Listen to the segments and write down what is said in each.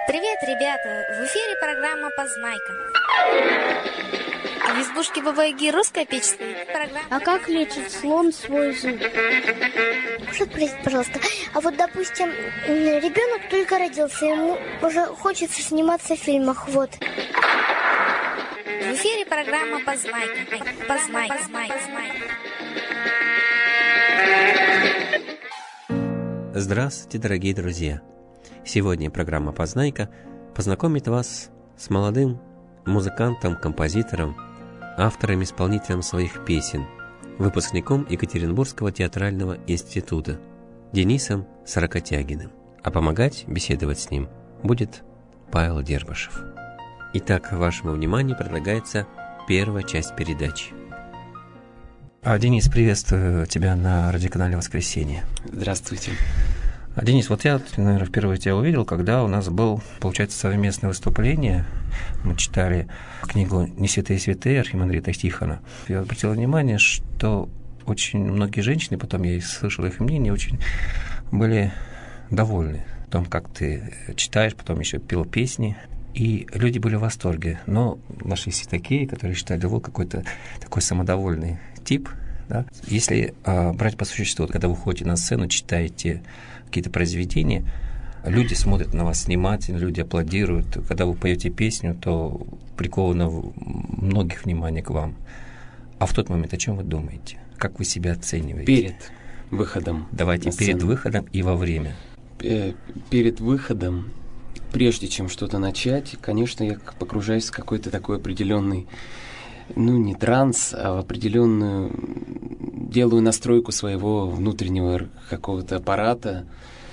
Привет, ребята! В эфире программа «Познайка». А в избушке Бабы-Яги русская печь стоит. Программа... А как лечит слон свой зуб? Что спросить, пожалуйста? А вот, допустим, ребенок только родился, ему уже хочется сниматься в фильмах, вот. В эфире программа «Познайка». Познайка. Здравствуйте, дорогие друзья! Сегодня программа «Познайка» познакомит вас с молодым музыкантом, композитором, автором-исполнителем своих песен, выпускником Екатеринбургского театрального института Денисом Сорокотягиным. А помогать беседовать с ним будет Павел Дербышев. Итак, вашему вниманию предлагается первая часть передачи. Денис, приветствую тебя на радиоканале «Воскресенье». Здравствуйте. Денис, вот я, наверное, впервые тебя увидел, когда у нас было, получается, совместное выступление. Мы читали книгу «Не святые святые» архимандрита Тихона. Я обратил внимание, что очень многие женщины, потом я слышал их мнение, очень были довольны о том, как ты читаешь, потом еще пел песни. И люди были в восторге. Но нашлись и такие, которые считали его какой-то такой самодовольный тип. Да? Если брать по существу, когда вы выходите на сцену, читаете какие-то произведения, люди смотрят на вас внимательно, люди аплодируют. Когда вы поете песню, то приковано многих внимание к вам. А в тот момент о чем вы думаете? Как вы себя оцениваете? Перед выходом. Давайте перед выходом и во время. Перед выходом, прежде чем что-то начать, конечно, я погружаюсь в какой-то такой определенный, не транс, а в определенную, делаю настройку своего внутреннего какого-то аппарата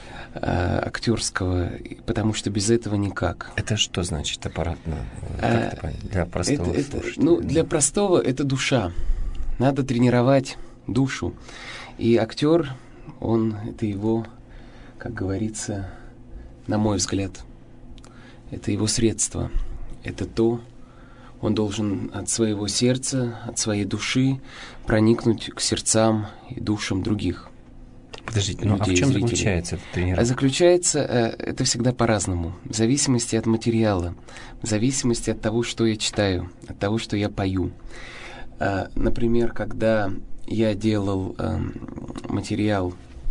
актерского, потому что без этого никак. Это что значит аппаратно? Для простого слушателя? Для простого это душа. Надо тренировать душу. И актер, это его, как говорится, на мой взгляд, это его средство. Это он должен от своего сердца, от своей души проникнуть к сердцам и душам других. Подождите, людей, а в чем заключается эта тренировка? Заключается это всегда по-разному. В зависимости от материала, в зависимости от того, что я читаю, от того, что я пою. Например, когда я делал материал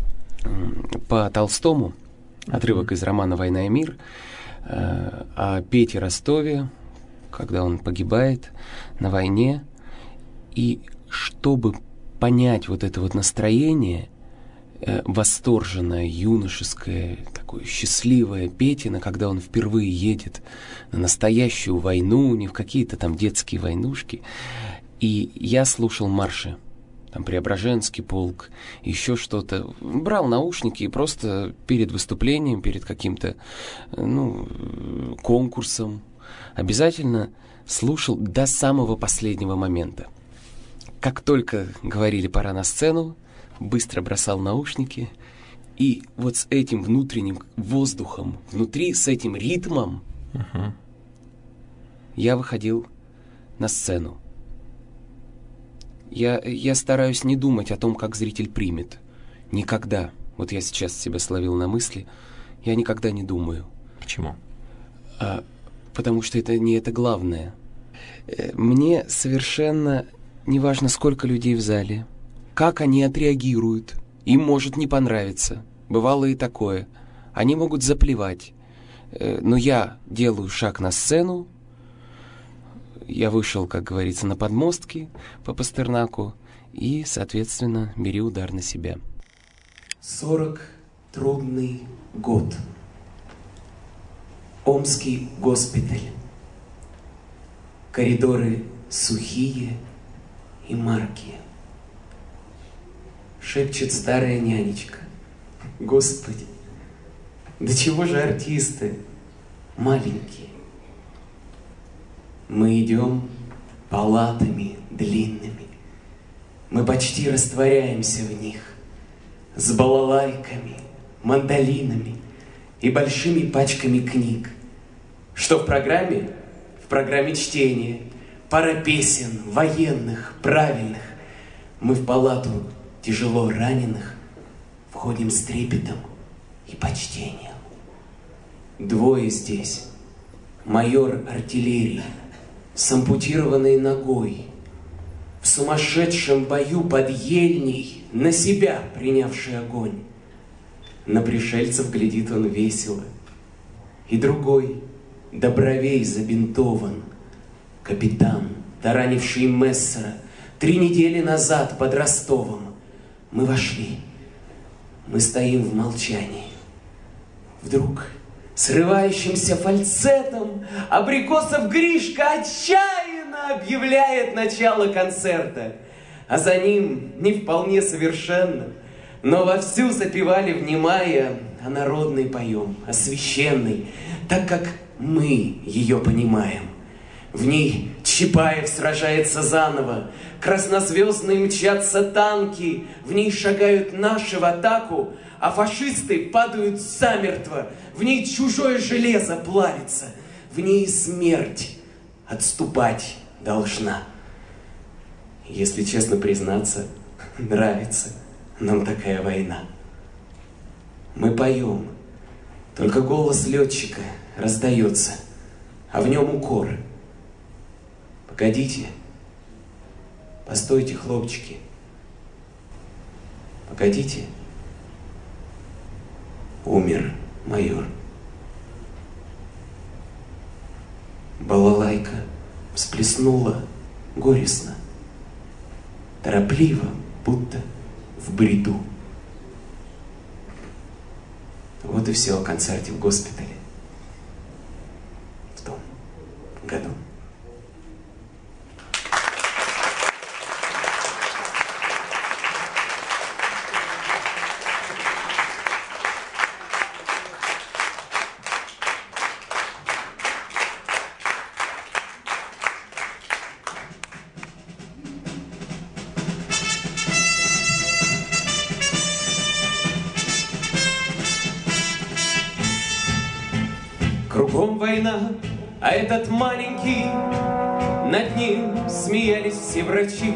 по Толстому, отрывок из романа «Война и мир», о Пете Ростове, когда он погибает на войне. И чтобы понять вот это вот настроение, восторженное, юношеское, такое счастливое Петина, когда он впервые едет на настоящую войну, не в какие-то там детские войнушки. И я слушал марши. Там Преображенский полк, еще что-то. Брал наушники и просто перед выступлением, перед каким-то, конкурсом обязательно слушал до самого последнего момента. Как только говорили «пора на сцену», быстро бросал наушники, и вот с этим внутренним воздухом, внутри, с этим ритмом я выходил на сцену. Я стараюсь не думать о том, как зритель примет. Никогда. Вот я сейчас себя словил на мысли. Я никогда не думаю. Почему? Потому что это не это главное. Мне совершенно не важно, сколько людей в зале, как они отреагируют. Им может не понравиться. Бывало и такое. Они могут заплевать. Но я делаю шаг на сцену. Я вышел, как говорится, на подмостки по Пастернаку и, соответственно, бери удар на себя. 40 трудный год. Омский госпиталь. Коридоры сухие и маркие. Шепчет старая нянечка: Господи, да чего же артисты маленькие? Мы идем палатами длинными, мы почти растворяемся в них, с балалайками, мандолинами и большими пачками книг. Что в программе? В программе чтения, пара песен, военных, правильных. Мы в палату тяжело раненых входим с трепетом и почтением. двое здесь. Майор артиллерии с ампутированной ногой, в сумасшедшем бою под ельней, на себя принявший огонь. На пришельцев глядит он весело. И другой, до бровей забинтован, капитан, таранивший Мессера 3 недели назад под Ростовом. Мы вошли, мы стоим в молчании. Вдруг срывающимся фальцетом Абрикосов Гришка отчаянно объявляет начало концерта, а за ним не вполне совершенно, но вовсю запевали, внимая, о народной поем, о священной, так как мы ее понимаем. В ней Чапаев сражается заново, краснозвездные мчатся танки, в ней шагают наши в атаку, а фашисты падают замертво, в ней чужое железо плавится, в ней смерть отступать должна. Если честно признаться, нравится нам такая война. Мы поем, только голос летчика раздается, а в нем укор. Погодите, постойте, хлопчики, погодите. Умер майор. Балалайка всплеснула горестно, торопливо, будто в бреду. Вот и все о концерте в госпитале в том году. Кругом война, а этот маленький, над ним смеялись все врачи.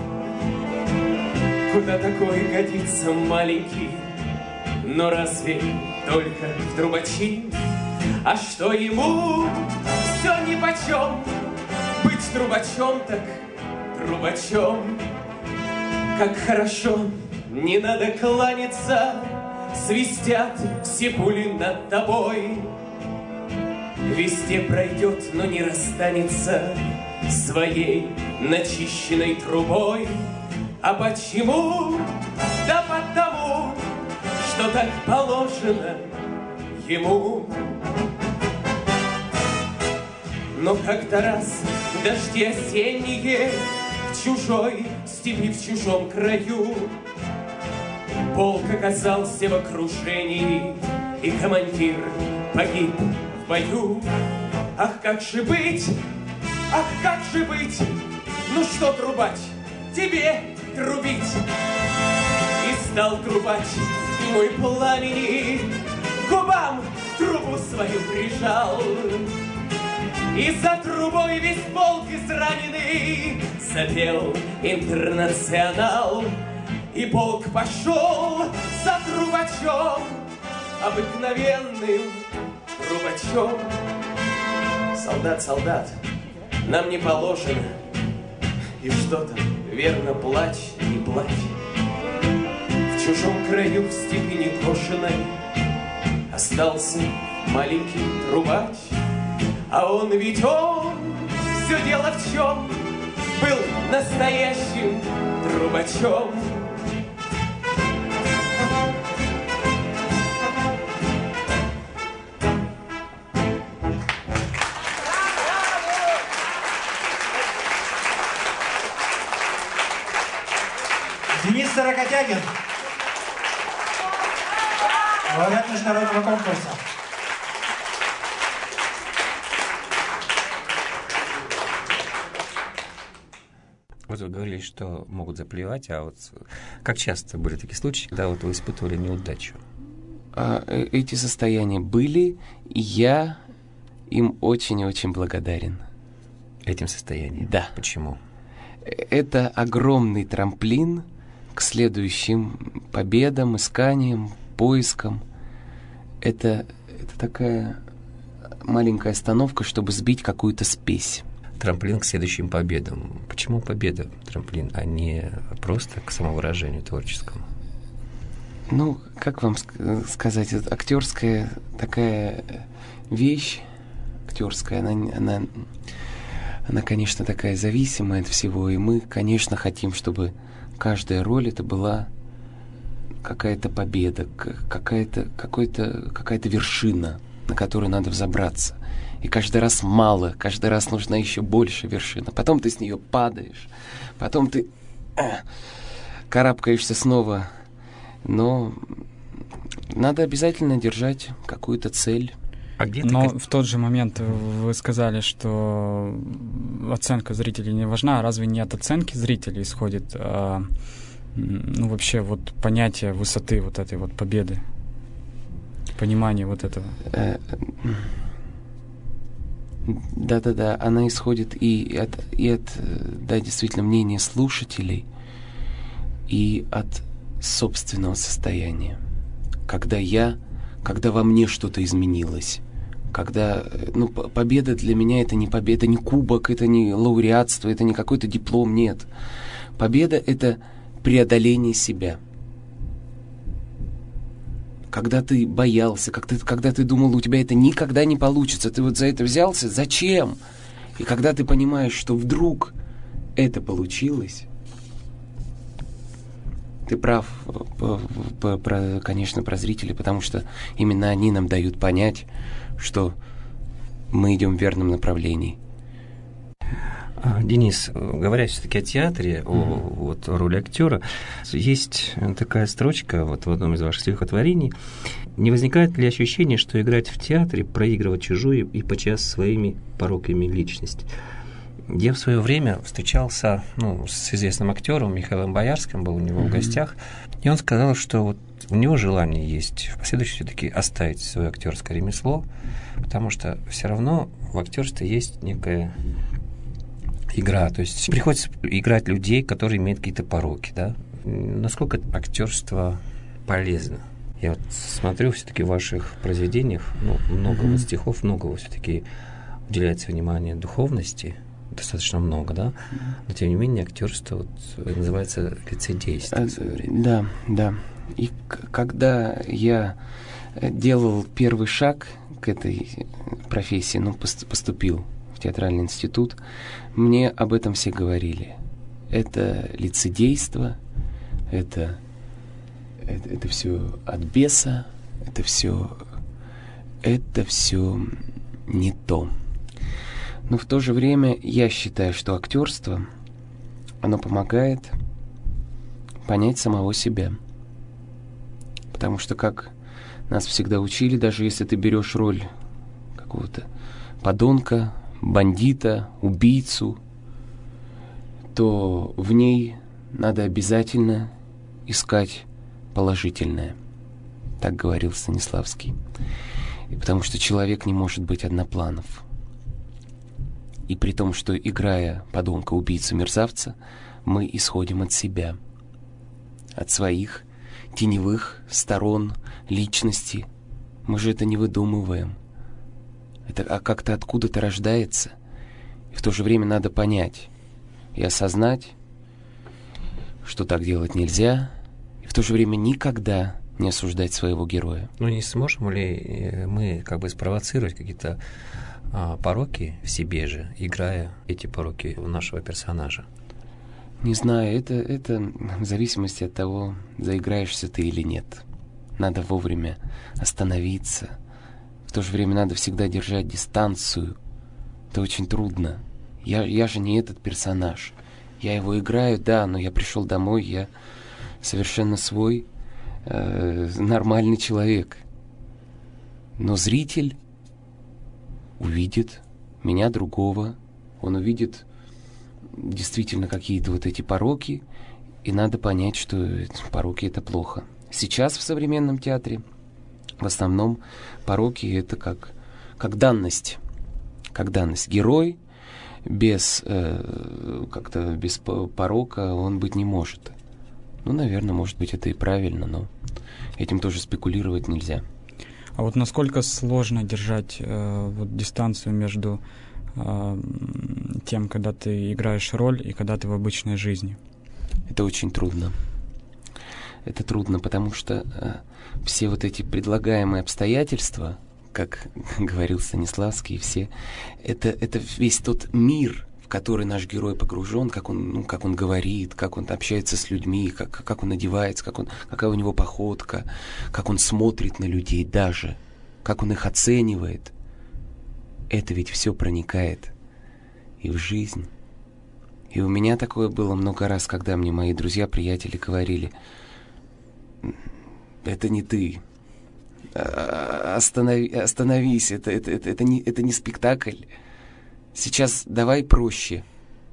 Куда такой годится маленький, но разве только в трубачи? А что ему все нипочем, быть трубачом так трубачом. Как хорошо, не надо кланяться, свистят все пули над тобой. Везде пройдет, но не расстанется своей начищенной трубой. А почему? Да потому, что так положено ему. Но как-то раз дожди осенние в чужой степи, в чужом краю, полк оказался в окружении, и командир погиб в бою. Ах, как же быть, ах, как же быть, ну что, трубач, тебе трубить. И стал трубач мой пламени, к губам трубу свою прижал. И за трубой весь полк израненный запел интернационал. И полк пошел за трубачом, обыкновенным трубачом. Солдат, солдат, нам не положено. И что там, верно, плачь, не плачь. В чужом краю, в степи некошенной остался маленький трубач. А он ведь все дело в чем, был настоящим трубачом. Денис Сорокотягин, лауреат международного конкурса. Вот вы говорили, что могут заплевать, а вот как часто были такие случаи, когда вот вы испытывали неудачу? Эти состояния были, и я им очень и очень благодарен. Этим состоянием? Да. Почему? Это огромный трамплин к следующим победам, исканиям, поискам. Это такая маленькая остановка, чтобы сбить какую-то спесь. Трамплин к следующим победам. Почему победа, трамплин, а не просто к самовыражению творческому? Ну, как вам сказать, актерская такая вещь, она, конечно, такая зависимая от всего, и мы, конечно, хотим, чтобы каждая роль это была какая-то победа, какая-то вершина, на которую надо взобраться. И каждый раз мало, каждый раз нужна еще больше вершина. Потом ты с нее падаешь, потом ты карабкаешься снова. Но надо обязательно держать какую-то цель. Но в тот же момент вы сказали, что оценка зрителей не важна. Разве не от оценки зрителей исходит вообще вот понятие высоты вот этой вот победы? Понимание вот этого? Да, она исходит и от действительно, мнения слушателей, и от собственного состояния. Когда во мне что-то изменилось, когда, победа для меня это не победа, не кубок, это не лауреатство, это не какой-то диплом, нет. Победа — это преодоление себя. Когда ты боялся, когда ты думал, у тебя это никогда не получится, ты вот за это взялся, зачем? И когда ты понимаешь, что вдруг это получилось, ты прав, конечно, про зрителей, потому что именно они нам дают понять, что мы идем в верном направлении. Денис, говоря все-таки о театре, о роли актера, есть такая строчка вот в одном из ваших стихотворений. Не возникает ли ощущение, что играть в театре, проигрывать чужую и подчас своими пороками личность? Я в свое время встречался с известным актером Михаилом Боярским, был у него в гостях, и он сказал, что вот у него желание есть в последующем все-таки оставить свое актерское ремесло, потому что все равно в актерстве есть некая игра, то есть приходится играть людей, которые имеют какие-то пороки, да? Насколько актерство полезно? Я вот смотрю все-таки в ваших произведениях, много стихов, много все-таки уделяется внимание духовности, достаточно много, да? Но тем не менее актерство называется лицедейство. Да. И когда я делал первый шаг к этой профессии, поступил в театральный институт, мне об этом все говорили. Это лицедейство, это все от беса, это все не то. Но в то же время я считаю, что актерство, оно помогает понять самого себя. Потому что, как нас всегда учили, даже если ты берешь роль какого-то подонка, бандита, убийцу, то в ней надо обязательно искать положительное. Так говорил Станиславский. И потому что человек не может быть однопланов. И при том, что, играя подонка, убийцу, мерзавца, мы исходим от себя, от своих теневых сторон личности. Мы же это не выдумываем. Это как-то откуда-то рождается. И в то же время надо понять и осознать, что так делать нельзя, и в то же время никогда не осуждать своего героя. Не сможем ли мы спровоцировать какие-то пороки в себе же, играя эти пороки у нашего персонажа? Не знаю, это в зависимости от того, заиграешься ты или нет. Надо вовремя остановиться. В то же время надо всегда держать дистанцию. Это очень трудно. Я же не этот персонаж. Я его играю, да, но я пришел домой, я совершенно свой, нормальный человек. Но зритель увидит меня другого, он увидит действительно какие-то вот эти пороки, и надо понять, что пороки — это плохо. Сейчас в современном театре в основном пороки — это как данность. Как данность. Герой без порока он быть не может. Наверное, может быть, это и правильно, но этим тоже спекулировать нельзя. А вот насколько сложно держать дистанцию между тем, когда ты играешь роль, и когда ты в обычной жизни? Это очень трудно. Это трудно, потому что все вот эти предлагаемые обстоятельства, как говорил Станиславский, все, это весь тот мир, в который наш герой погружен, как он говорит, как он общается с людьми, как он одевается, какая у него походка, как он смотрит на людей даже, как он их оценивает. Это ведь все проникает и в жизнь. И у меня такое было много раз, когда мне мои друзья, приятели говорили: это не ты, остановись, это не спектакль. Сейчас давай проще.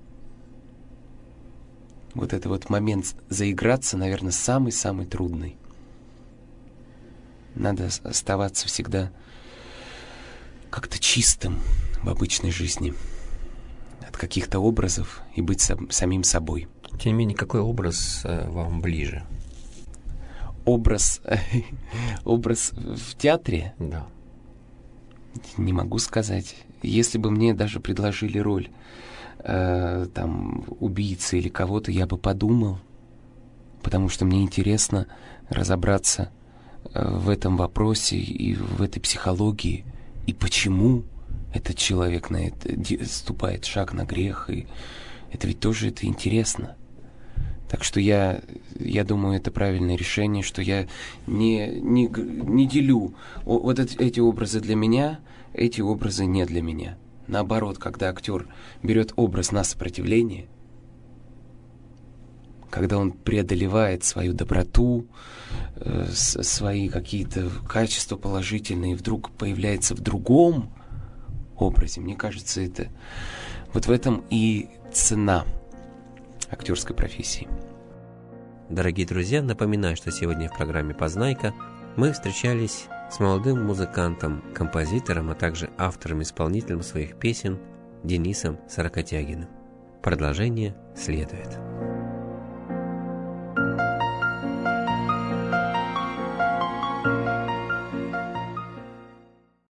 Вот это вот момент заиграться, наверное, самый-самый трудный. Надо оставаться всегда как-то чистым в обычной жизни от каких-то образов и быть самим собой. Тем не менее, какой образ вам ближе? Образ в театре? Да. Не могу сказать. Если бы мне даже предложили роль убийцы или кого-то, я бы подумал, потому что мне интересно разобраться в этом вопросе и в этой психологии, и почему этот человек на это ступает шаг на грех, и это ведь тоже это интересно. Так что я думаю, это правильное решение, что я не делю вот эти образы для меня, эти образы не для меня. Наоборот, когда актер берет образ на сопротивление, когда он преодолевает свою доброту, свои какие-то качества положительные, вдруг появляется в другом образе, мне кажется, это вот в этом и цена актерской профессии. Дорогие друзья, напоминаю, что сегодня в программе «Познайка» мы встречались с молодым музыкантом, композитором, а также автором-исполнителем своих песен Денисом Сорокотягиным. Продолжение следует.